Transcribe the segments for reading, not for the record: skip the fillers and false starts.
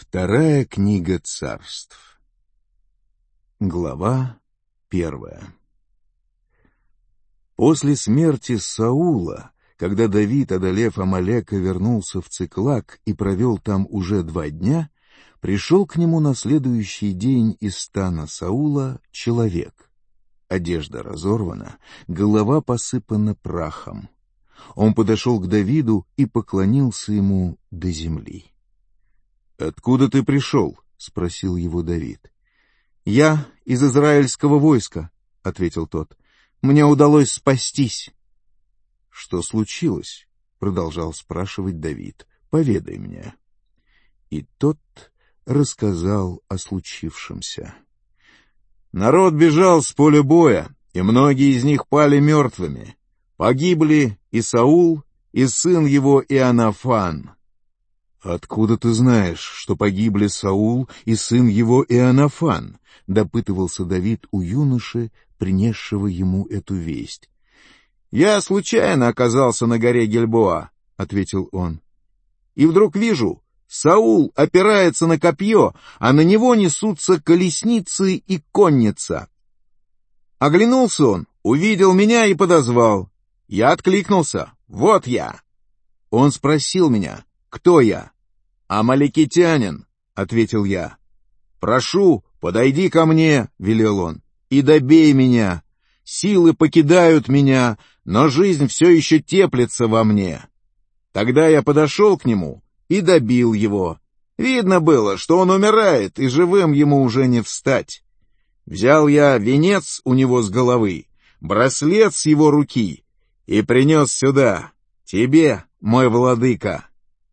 Вторая книга царств. Глава 1. После смерти Саула, когда Давид, одолев Амалека, вернулся в Циклаг и провел там уже 2 дня, пришел к нему на следующий день из стана Саула человек. Одежда разорвана, голова посыпана прахом. Он подошел к Давиду и поклонился ему до земли. «Откуда ты пришел?» — спросил его Давид. «Я из израильского войска», — ответил тот. «Мне удалось спастись». «Что случилось?» — продолжал спрашивать Давид. «Поведай мне». И тот рассказал о случившемся. «Народ бежал с поля боя, и многие из них пали мертвыми. Погибли и Саул, и сын его Иоаннафан». «Откуда ты знаешь, что погибли Саул и сын его Иоаннафан?» — допытывался Давид у юноши, принесшего ему эту весть. «Я случайно оказался на горе Гильбоа», — ответил он. «И вдруг вижу, Саул опирается на копье, а на него несутся колесницы и конница. Оглянулся он, увидел меня и подозвал. Я откликнулся: «Вот я». Он спросил меня: «Кто я?» «Амалекитянин», — ответил я. «Прошу, подойди ко мне», — велел он, — «и добей меня. Силы покидают меня, но жизнь все еще теплится во мне». Тогда я подошел к нему и добил его. Видно было, что он умирает, и живым ему уже не встать. Взял я венец у него с головы, браслет с его руки и принес сюда, тебе, мой владыка».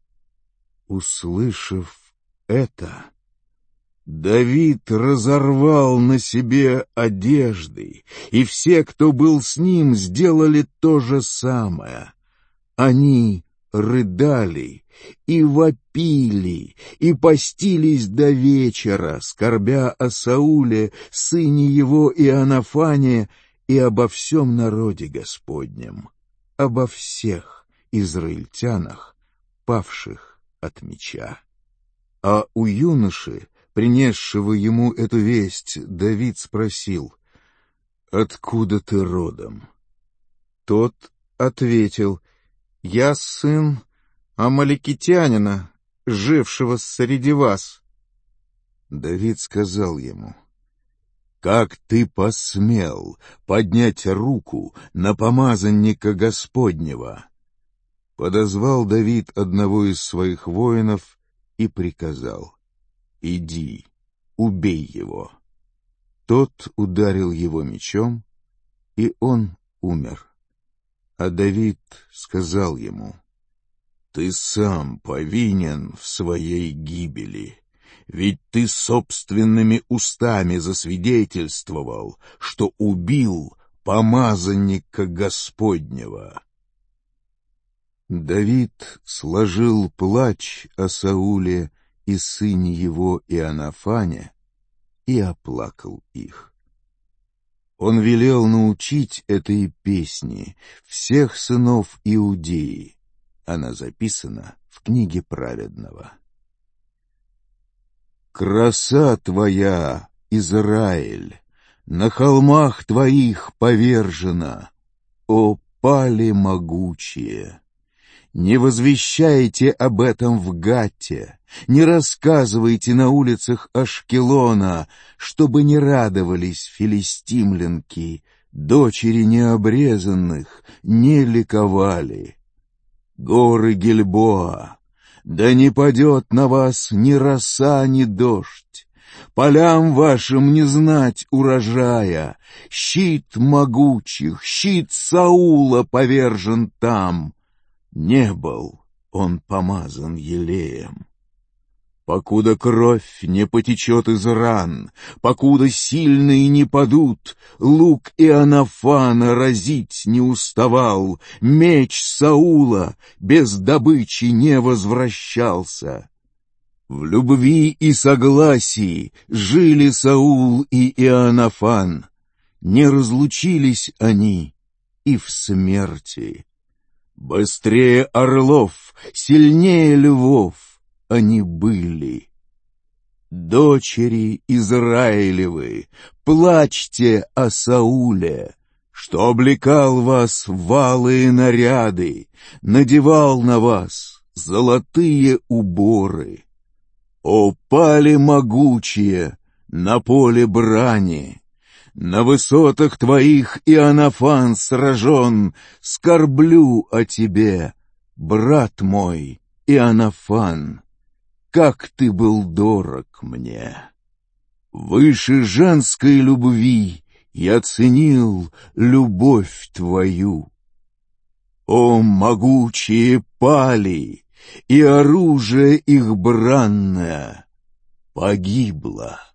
Услышав это, Давид разорвал на себе одежды, и все, кто был с ним, сделали то же самое. Они рыдали и вопили, и постились до вечера, скорбя о Сауле, сыне его Иоаннафане, и обо всем народе Господнем, обо всех израильтянах, павших от меча. А у юноши, принесшего ему эту весть, Давид спросил: «Откуда ты родом?» Тот ответил: «Я сын амалекитянина, жившего среди вас». Давид сказал ему: «Как ты посмел поднять руку на помазанника Господнего?» Подозвал Давид одного из своих воинов и приказал: «Иди, убей его». Тот ударил его мечом, и он умер. А Давид сказал ему: «Ты сам повинен в своей гибели, ведь ты собственными устами засвидетельствовал, что убил помазанника Господнего». Давид сложил плач о Сауле и сыне его Иоаннафане и оплакал их. Он велел научить этой песни всех сынов Иудеи. Она записана в книге праведного. «Краса твоя, Израиль, на холмах твоих повержена, о пали могучие! Не возвещайте об этом в Гатте, не рассказывайте на улицах Ашкелона, чтобы не радовались филистимлянки, дочери необрезанных не ликовали. Горы Гильбоа, да не падет на вас ни роса, ни дождь, полям вашим не знать урожая, щит могучих, щит Саула повержен там. Не был он помазан елеем. Покуда кровь не потечет из ран, покуда сильные не падут, лук Иоаннафана разить не уставал, меч Саула без добычи не возвращался. В любви и согласии жили Саул и Иоаннафан, не разлучились они и в смерти. Быстрее орлов, сильнее львов они были Дочери Израилевы, плачьте о Сауле, что облекал вас в алые наряды, надевал на вас золотые уборы. О, пали могучие на поле брани! На высотах твоих Иоаннафан сражен, скорблю о тебе, брат мой Иоаннафан, как ты был дорог мне. Выше женской любви я ценил любовь твою. О, могучие пали, и оружие их бранное погибло.